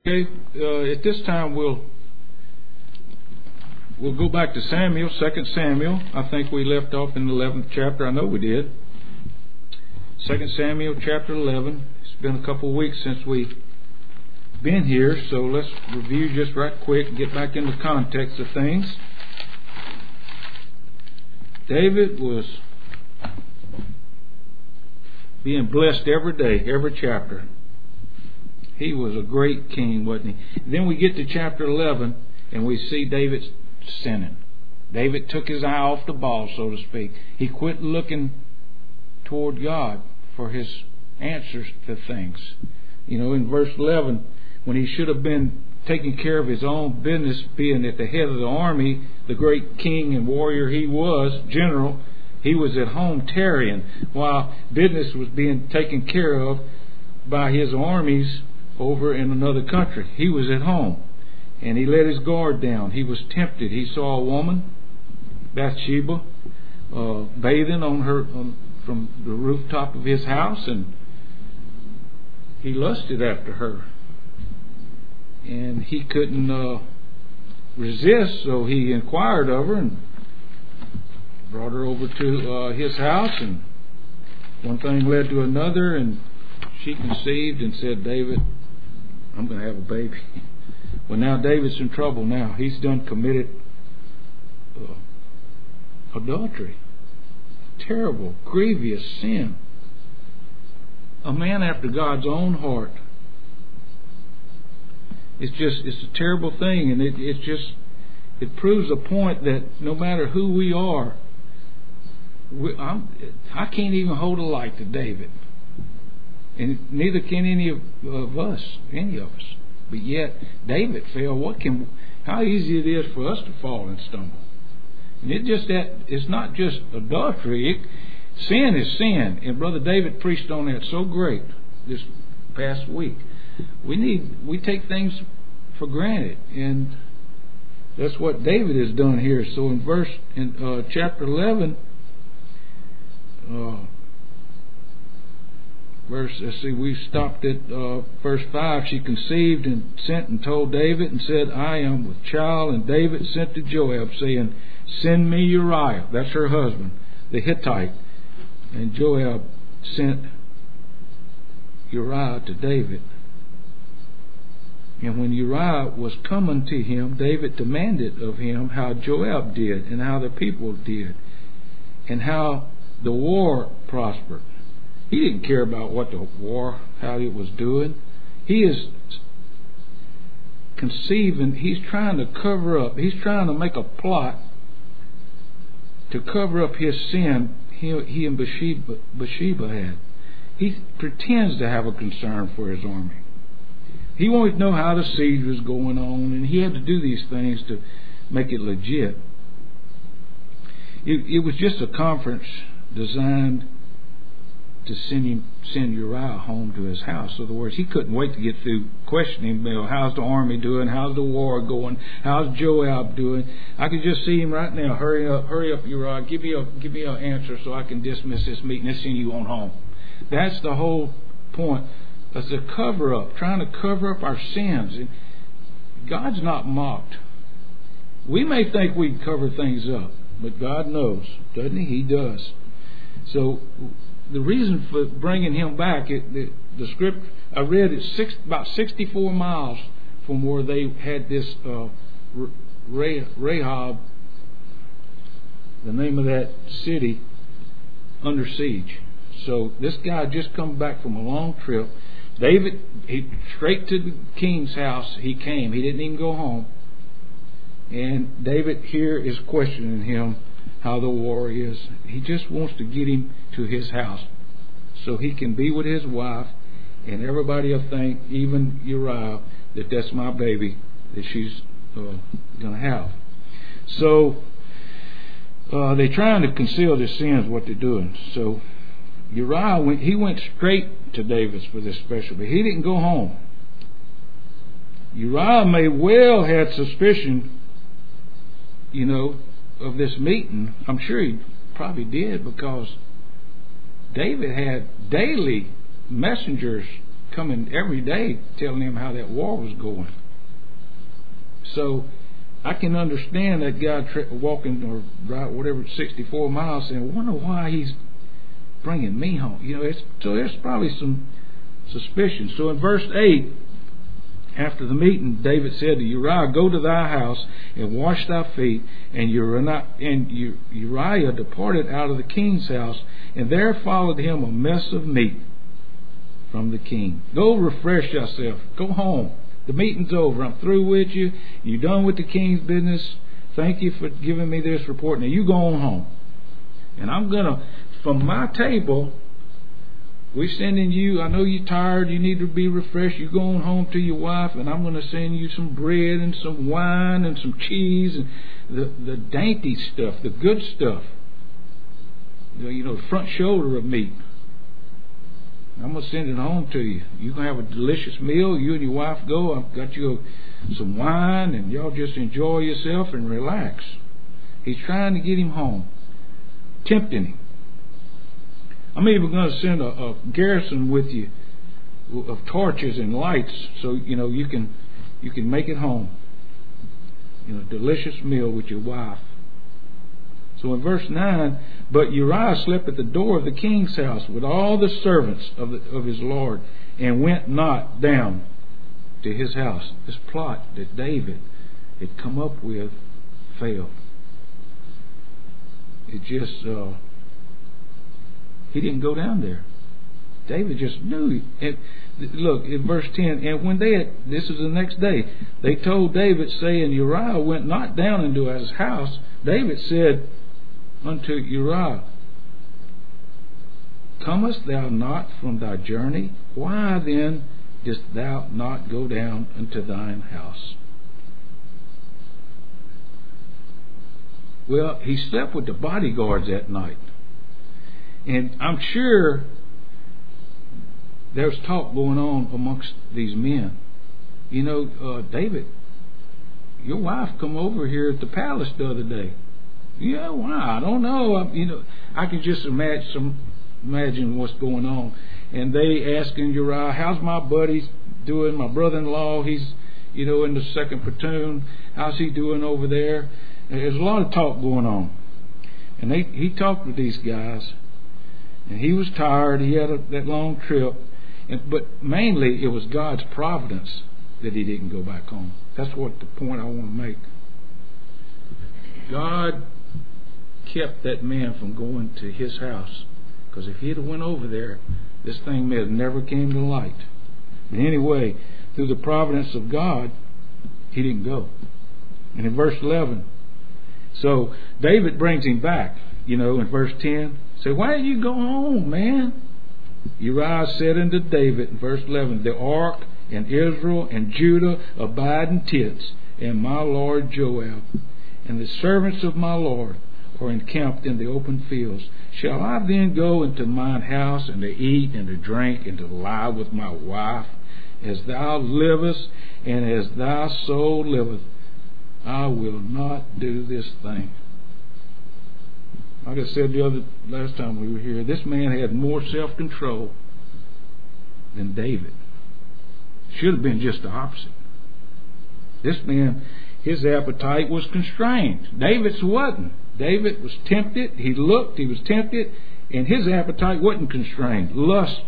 Okay, at this time we'll go back to Samuel, 2 Samuel. I think we left off in the 11th chapter. I know we did. 2 Samuel chapter 11. It's been a couple of weeks since we've been here, so let's review just right quick and get back into the context of things. David was being blessed every day, every chapter. He was a great king, wasn't he? Then we get to chapter 11 and we see David sinning. David took his eye off the ball, so to speak. He quit looking toward God for his answers to things. You know, in verse 11, when he should have been taking care of his own business, being at the head of the army, the great king and warrior he was, general, he was at home tarrying while business was being taken care of by his armies over in another country. He was at home and he let his guard down. He was tempted. He saw a woman, Bathsheba, bathing on her from the rooftop of his house, and he lusted after her. And he couldn't resist, so he inquired of her and brought her over to his house, and one thing led to another, and she conceived and said, "David, I'm going to have a baby." Well, now David's in trouble now. He's done committed adultery. Terrible, grievous sin. A man after God's own heart. It's a terrible thing, and it proves a point that no matter who we are, I can't even hold a light to David. And neither can any of us. But yet, David fell. How easy it is for us to fall and stumble. And it's not just adultery. Sin is sin. And Brother David preached on that so great this past week. We take things for granted. And that's what David has done here. So in chapter 11, we stopped at verse 5. She conceived and sent and told David and said, "I am with child." And David sent to Joab, saying, "Send me Uriah." That's her husband, the Hittite. And Joab sent Uriah to David. And when Uriah was coming to him, David demanded of him how Joab did and how the people did and how the war prospered. He didn't care about how it was doing. He is conceiving, he's trying to cover up, he's trying to make a plot to cover up his sin he and Bathsheba had. He pretends to have a concern for his army. He wanted to know how the siege was going on, and he had to do these things to make it legit. It was just a conference designed to send Uriah home to his house. In other words, he couldn't wait to get through questioning him. How's the army doing? How's the war going? How's Joab doing? I could just see him right now. Hurry up, Uriah. Give me an answer so I can dismiss this meeting and send you on home. That's the whole point. That's a cover up, trying to cover up our sins. And God's not mocked. We may think we can cover things up, but God knows, doesn't He? He does. So the reason for bringing him back, the script I read, it's about 64 miles from where they had this Rahab, the name of that city, under siege. So this guy just come back from a long trip. David, straight to the king's house he came. He didn't even go home. And David here is questioning him how the war is. He just wants to get him to his house so he can be with his wife, and everybody will think, even Uriah, that that's my baby that she's going to have. So they're trying to conceal their sins, what they're doing. So Uriah went straight to David for this special, but he didn't go home. Uriah may well had suspicion, of this meeting. I'm sure he probably did, because David had daily messengers coming every day telling him how that war was going. So I can understand that guy walking or whatever 64 miles saying, I wonder why he's bringing me home. So there's probably some suspicion. So in verse 8, after the meeting, David said to Uriah, go to thy house and wash thy feet. And Uriah departed out of the king's house, and there followed him a mess of meat from the king. Go refresh yourself. Go home. The meeting's over. I'm through with you. You're done with the king's business. Thank you for giving me this report. Now you go on home. And I'm going to, from my table, we're sending you, I know you're tired, you need to be refreshed. You're going home to your wife, and I'm going to send you some bread and some wine and some cheese and the dainty stuff, the good stuff. The front shoulder of meat. I'm going to send it home to you. You're going to have a delicious meal. You and your wife go. I've got you some wine, and y'all just enjoy yourself and relax. He's trying to get him home. Tempting him. I'm even going to send a garrison with you of torches and lights so you can make it home. Delicious meal with your wife. So in verse 9, but Uriah slept at the door of the king's house with all the servants of his lord, and went not down to his house. This plot that David had come up with failed. It just he didn't go down there. David just knew. Look, in verse 10, and when this is the next day, they told David, saying, Uriah went not down into his house. David said unto Uriah, comest thou not from thy journey? Why then didst thou not go down into thine house? Well, he slept with the bodyguards that night. And I'm sure there's talk going on amongst these men. David, your wife come over here at the palace the other day. Yeah, why? I don't know. I can just imagine what's going on. And they asking Uriah, how's my buddy doing? My brother-in-law, he's, in the second platoon. How's he doing over there? And there's a lot of talk going on. And he talked with these guys. And he was tired. He had that long trip. But mainly it was God's providence that he didn't go back home. That's what the point I want to make. God kept that man from going to his house. Because if he'd have went over there, this thing may have never came to light. But anyway, through the providence of God, he didn't go. And in verse 11, so David brings him back, in verse 10. Say, why did you go home, man? Uriah said unto David in verse 11, the ark and Israel and Judah abide in tents, and my lord Joab and the servants of my lord are encamped in the open fields. Shall I then go into mine house and to eat and to drink and to lie with my wife? As thou livest and as thy soul liveth, I will not do this thing. Like I said last time we were here, this man had more self-control than David. Should have been just the opposite. This man, his appetite was constrained. David's wasn't. David was tempted. He looked. He was tempted, and his appetite wasn't constrained. Lust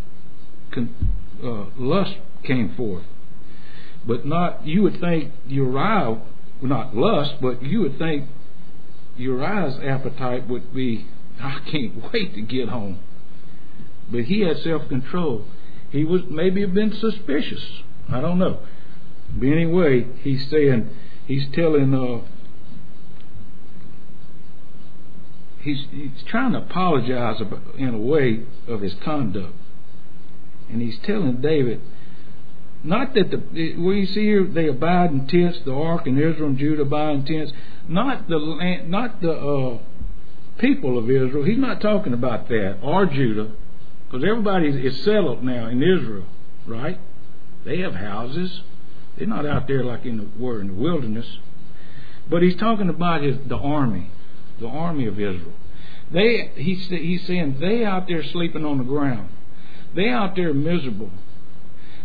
came forth, but not. You would think Uriah, not lust, but you would think Uriah's appetite would be, I can't wait to get home. But he had self-control. He was maybe have been suspicious. I don't know. But anyway, he's telling, he's trying to apologize in a way of his conduct. And he's telling David, not that where you see here, they abide in tents, the ark and Israel and Judah abide in tents. Not the people of Israel. He's not talking about that, or Judah, because everybody is settled now in Israel, right? They have houses. They're not out there like in the wilderness. But he's talking about the army of Israel. He's saying they out there sleeping on the ground. They out there miserable.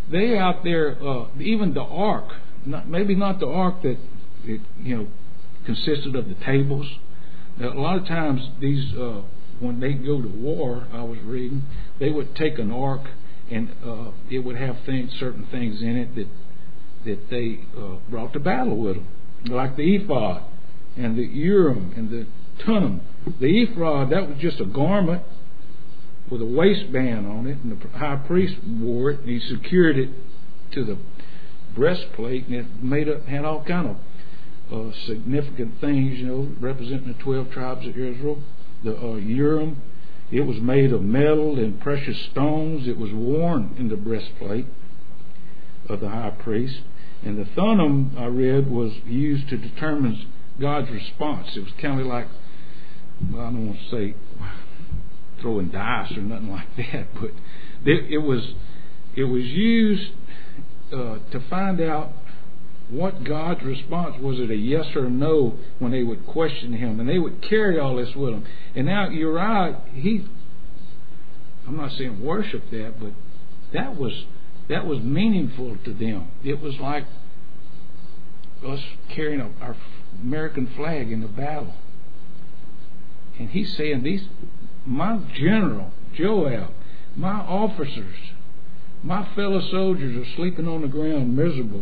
they out there, even the ark, maybe not the ark that consisted of the tables. Now, a lot of times these, when they go to war, I was reading, they would take an ark and it would have certain things in it that they brought to battle with them, like the ephod and the urim and the tummim. The ephod, that was just a garment with a waistband on it, and the high priest wore it, and he secured it to the breastplate, and it had all kind of significant things, representing the 12 tribes of Israel. The urim, it was made of metal and precious stones. It was worn in the breastplate of the high priest. And the thummim, I read, was used to determine God's response. It was kind of like, well, I don't want to say throwing dice or nothing like that, but it was used to find out what God's response was. It a yes or a no when they would question him, and they would carry all this with them. And now Uriah, I'm not saying worship that, but that was meaningful to them. It was like us carrying our American flag in the battle. And he's saying, my general, Joab, my officers, my fellow soldiers are sleeping on the ground miserable.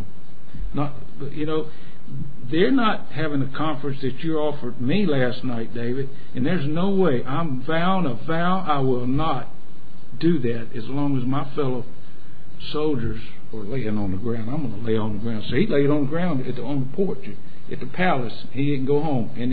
They're not having a conference that you offered me last night, David, and there's no way. I'm vowing a vow I will not do that as long as my fellow soldiers are laying on the ground. I'm going to lay on the ground. So he laid on the ground on the porch at the palace. He didn't go home. And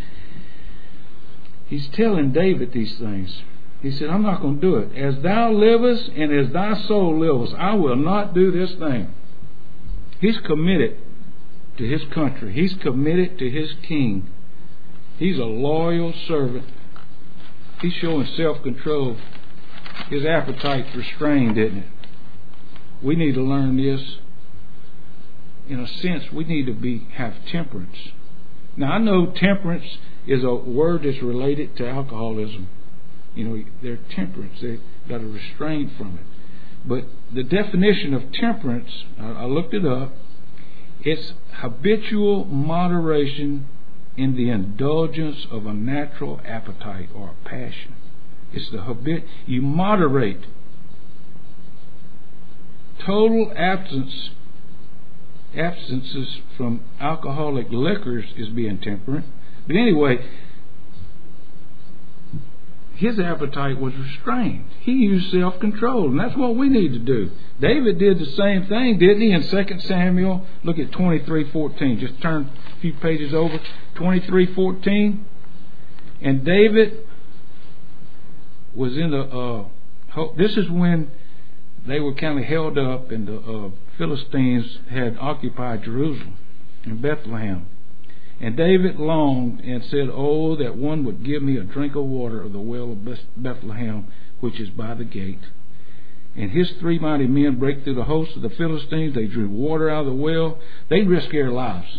he's telling David these things. He said, I'm not going to do it. As thou livest and as thy soul livest, I will not do this thing. He's committed to his country. He's committed to his king. He's a loyal servant. He's showing self-control. His appetite's restrained, isn't it? We need to learn this. In a sense, we need to have temperance. Now, I know temperance is a word that's related to alcoholism. They're temperance. They've got a restraint from it. But the definition of temperance, I looked it up, it's habitual moderation in the indulgence of a natural appetite or a passion. It's you moderate. Total absences from alcoholic liquors is being temperate. But anyway, his appetite was restrained. He used self-control, and that's what we need to do. David did the same thing, didn't he? In 2 Samuel, look at 23:14. Just turn a few pages over. 23:14. And David was in this is when they were kind of held up, and the Philistines had occupied Jerusalem and Bethlehem. And David longed and said, oh, that one would give me a drink of water of the well of Bethlehem, which is by the gate. And his 3 mighty men break through the host of the Philistines. They drew water out of the well. They risked their lives.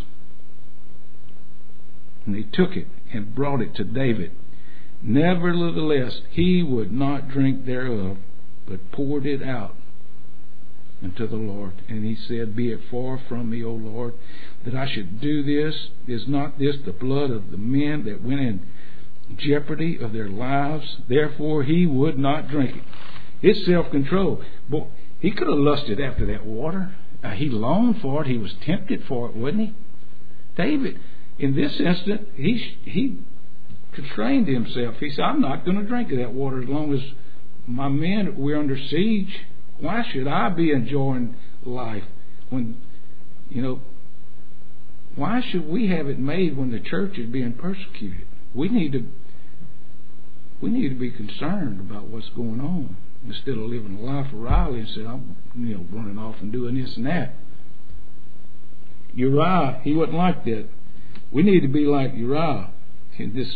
And they took it and brought it to David. Nevertheless, he would not drink thereof, but poured it out unto the Lord. And he said, be it far from me, O Lord, that I should do this. Is not this the blood of the men that went in jeopardy of their lives? Therefore he would not drink it. It's self-control. Boy, he could have lusted after that water. He longed for it. He was tempted for it, wasn't he? David, in this instant, he constrained himself. He said, I'm not going to drink of that water as long as my men, we're under siege. Why should I be enjoying life when, why should we have it made when the church is being persecuted? We need to be concerned about what's going on instead of living a life of Riley and saying, I'm running off and doing this and that. Uriah, he wasn't like that. We need to be like Uriah in this.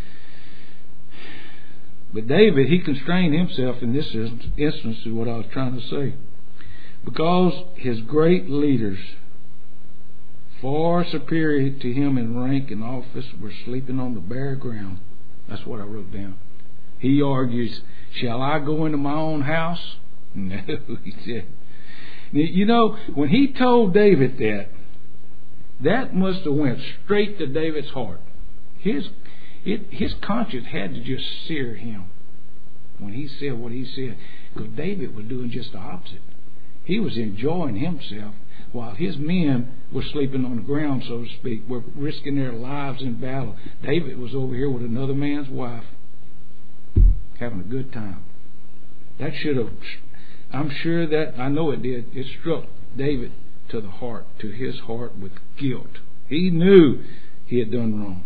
But David, he constrained himself in this instance, is what I was trying to say. Because his great leaders, far superior to him in rank and office, were sleeping on the bare ground. That's what I wrote down. He argues, shall I go into my own house? No, he said. You know, when he told David that must have went straight to David's heart. His conscience had to just sear him when he said what he said. Because David was doing just the opposite. He was enjoying himself while his men were sleeping on the ground, so to speak, were risking their lives in battle. David was over here with another man's wife, having a good time. That should have, I'm sure that, I know it did, it struck David to the heart, to his heart with guilt. He knew he had done wrong.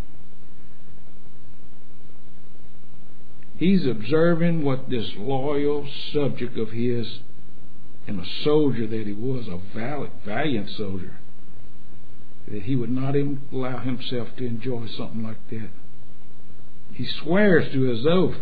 He's observing what this loyal subject of his, and a soldier that he was, a valiant soldier, that he would not even allow himself to enjoy something like that. He swears to his oath.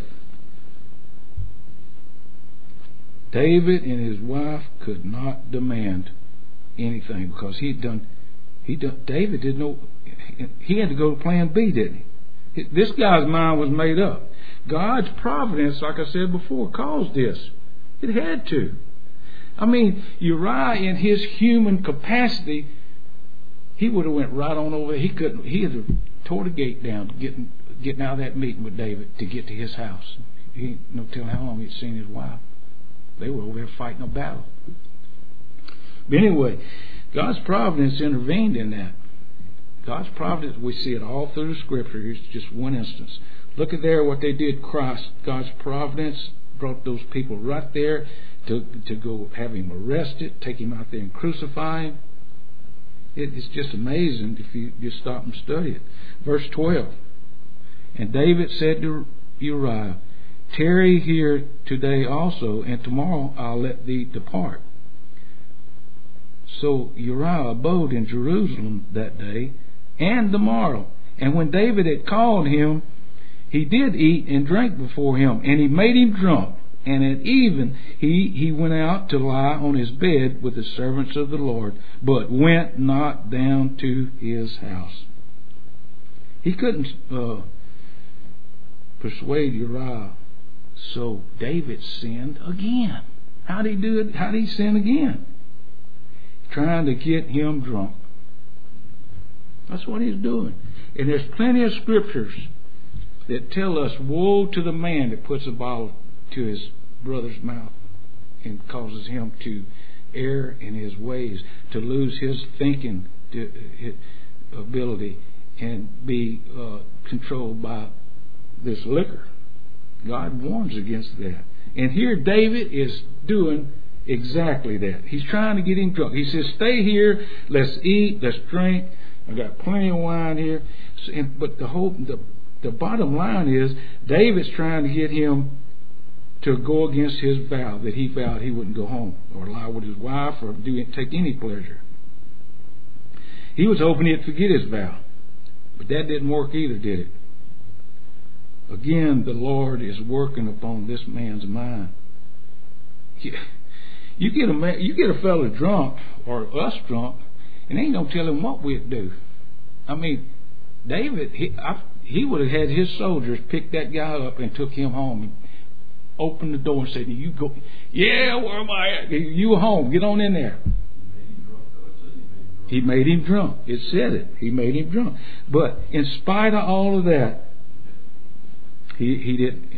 David and his wife could not demand anything because David didn't know. He had to go to plan B, didn't he? This guy's mind was made up. God's providence, like I said before, caused this. It had to. I mean, Uriah, in his human capacity, he would have went right on over there. He had tore the gate down, getting out of that meeting with David to get to his house. He no telling how long he'd seen his wife. They were over there fighting a battle. But anyway, God's providence intervened in that. God's providence, we see it all through the Scripture. Here's just one instance. Look at there what they did. Christ, God's providence brought those people right there to go have him arrested, take him out there and crucify him. It's just amazing if you just stop and study it. Verse 12. And David said to Uriah, tarry here today also, and tomorrow I'll let thee depart. So Uriah abode in Jerusalem that day and the morrow. And when David had called him, he did eat and drink before him, and he made him drunk. And at even he went out to lie on his bed with the servants of the Lord, but went not down to his house. He couldn't persuade Uriah, so David sinned again. How'd he do it? How'd he sin again? Trying to get him drunk. That's what he's doing. And there's plenty of scriptures that tell us, woe to the man that puts a bottle to his brother's mouth and causes him to err in his ways, to lose his thinking ability and be controlled by this liquor. God warns against that. And here David is doing exactly that. He's trying to get him drunk. He says, stay here, let's eat, let's drink. I got plenty of wine here. But the bottom line is, David's trying to get him to go against his vow, that he vowed he wouldn't go home or lie with his wife or take any pleasure. He was hoping he'd forget his vow. But that didn't work either, did it? Again, the Lord is working upon this man's mind. You get a fellow drunk, or us drunk, and ain't no telling what we'd do. I mean, David, he would have had his soldiers pick that guy up and took him home and opened the door and said, "You go, yeah, where am I at? You home, get on in there." He made him drunk. It said it. He made him drunk. But in spite of all of that, he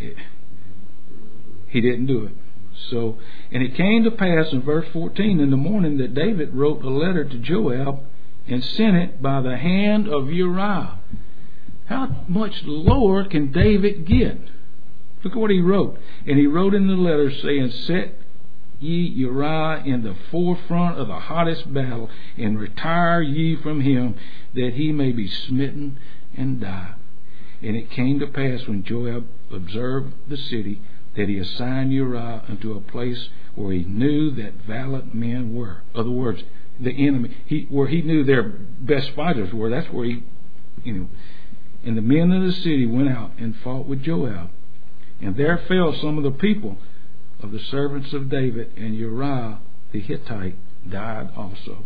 didn't do it. So, and it came to pass in verse 14 in the morning that David wrote a letter to Joab and sent it by the hand of Uriah. How much lower can David get? Look at what he wrote. And he wrote in the letter saying, set ye Uriah in the forefront of the hottest battle, and retire ye from him, that he may be smitten and die. And it came to pass when Joab observed the city, that he assigned Uriah unto a place where he knew that valiant men were. In other words, the enemy, where he knew their best fighters were. That's where he, And the men of the city went out and fought with Joab. And there fell some of the people of the servants of David, and Uriah the Hittite died also.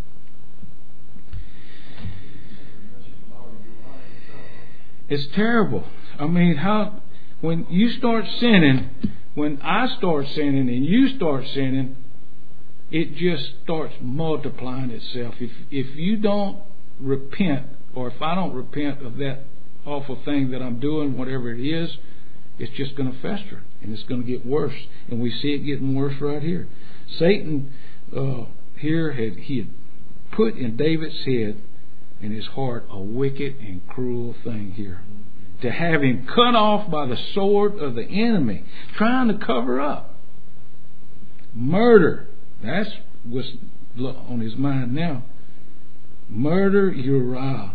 It's terrible. I mean, when you start sinning, when I start sinning and you start sinning, it just starts multiplying itself. If you don't repent, or if I don't repent of that awful thing that I'm doing, whatever it is, it's just going to fester, and it's going to get worse. And we see it getting worse right here. Satan here had put in David's head and his heart a wicked and cruel thing here. To have him cut off by the sword of the enemy, trying to cover up. Murder. That's what's on his mind now. Murder Uriah.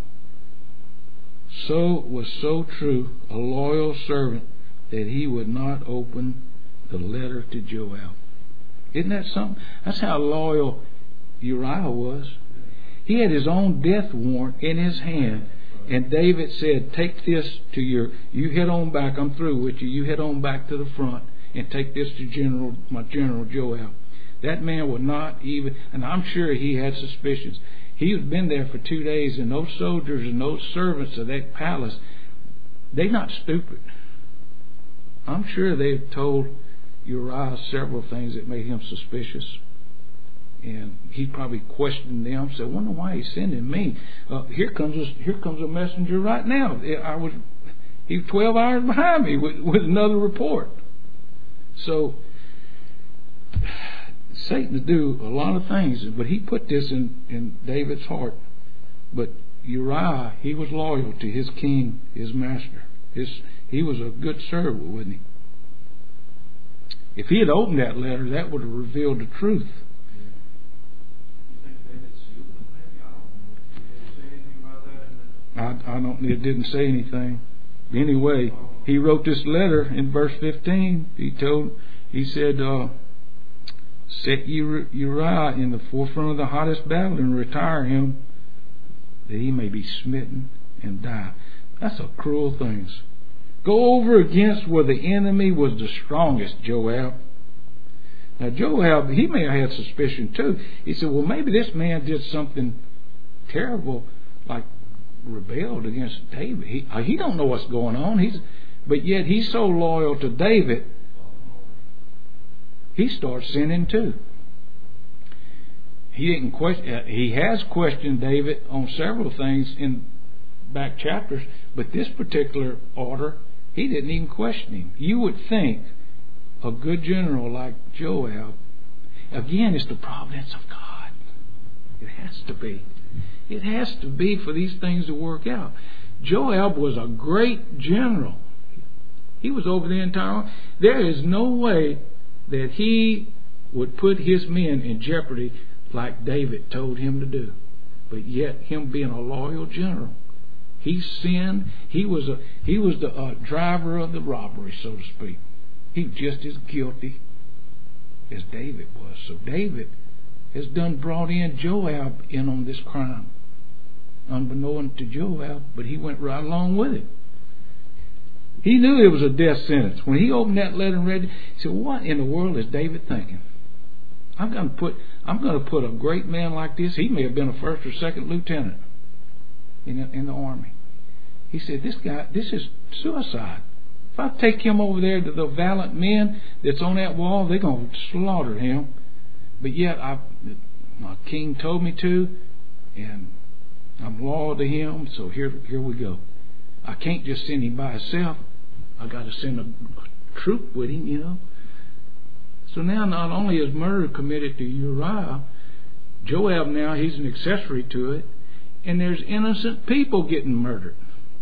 Was so true, a loyal servant, that he would not open the letter to Joab. Isn't that something? That's how loyal Uriah was. He had his own death warrant in his hand, and David said, take this to you head on back, I'm through with you, you head on back to the front and take this to my general Joab. That man would not even, and I'm sure he had suspicions. He had been there for 2 days, and those soldiers and those servants of that palace, they're not stupid. I'm sure they've told Uriah several things that made him suspicious. And he probably questioned them, said, I wonder why he's sending me. Here comes a messenger right now. He was 12 hours behind me with another report. So Satan do a lot of things, but he put this in David's heart. But Uriah, he was loyal to his king, his master. He was a good servant, wasn't he? If he had opened that letter, that would have revealed the truth. It didn't say anything. Anyway, he wrote this letter in verse 15. He said, set Uriah in the forefront of the hottest battle and retire him, that he may be smitten and die. That's a cruel thing. Go over against where the enemy was the strongest, Joab. Now Joab, he may have had suspicion too. He said, well, maybe this man did something terrible, like rebelled against David. He don't know what's going on. But yet he's so loyal to David, he starts sinning too. He has questioned David on several things in back chapters, but this particular order, he didn't even question him. You would think a good general like Joab, again, it's the providence of God. It has to be. It has to be for these things to work out. Joab was a great general. He was over the entire army. There is no way that he would put his men in jeopardy like David told him to do. But yet, him being a loyal general, he sinned. He was the driver of the robbery, so to speak. He was just as guilty as David was. So David has brought in Joab in on this crime, unbeknown to Joab, but he went right along with it. He knew it was a death sentence. When he opened that letter and read it, he said, what in the world is David thinking? I'm going to put a great man like this. He may have been a first or second lieutenant in the army. He said, this is suicide. If I take him over there to the valiant men that's on that wall, they're going to slaughter him. But yet, my king told me to, and I'm loyal to him, so here we go. I can't just send him by himself. I got to send a troop with him, you know. So now, not only is murder committed to Uriah, Joab now, he's an accessory to it, and there's innocent people getting murdered.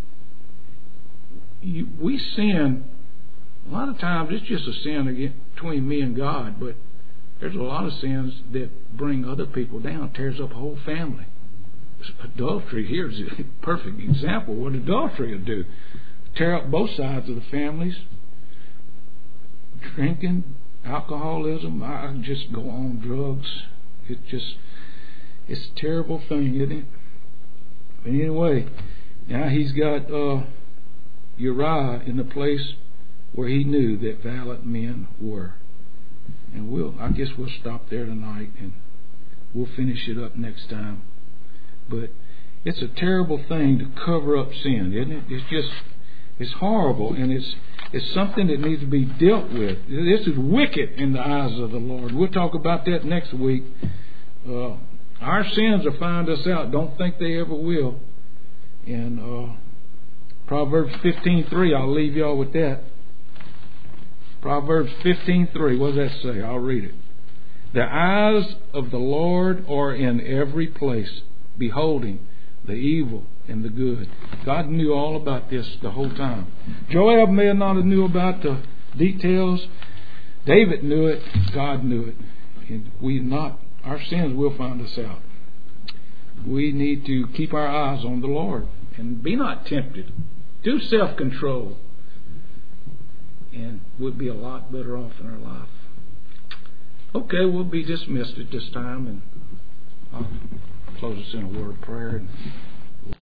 We sin, a lot of times it's just a sin between me and God, but there's a lot of sins that bring other people down, tears up a whole family. Adultery here is a perfect example of what adultery will do. Tear up both sides of the families. Drinking, alcoholism, I just go on, drugs. It's a terrible thing, isn't it? But anyway, now he's got Uriah in the place where he knew that valiant men were. And I guess we'll stop there tonight and we'll finish it up next time. But it's a terrible thing to cover up sin, isn't it? It's horrible, and it's something that needs to be dealt with. This is wicked in the eyes of the Lord. We'll talk about that next week. Our sins will find us out. Don't think they ever will. And Proverbs 15:3, I'll leave y'all with that. Proverbs 15:3, what does that say? I'll read it. The eyes of the Lord are in every place, beholding the evil and the good. God knew all about this the whole time. Joab may not have knew about the details. David knew it. God knew it. And our sins will find us out. We need to keep our eyes on the Lord and be not tempted. Do self-control, and we'll be a lot better off in our life. Okay, we'll be dismissed at this time, and I'll close us in a word of prayer.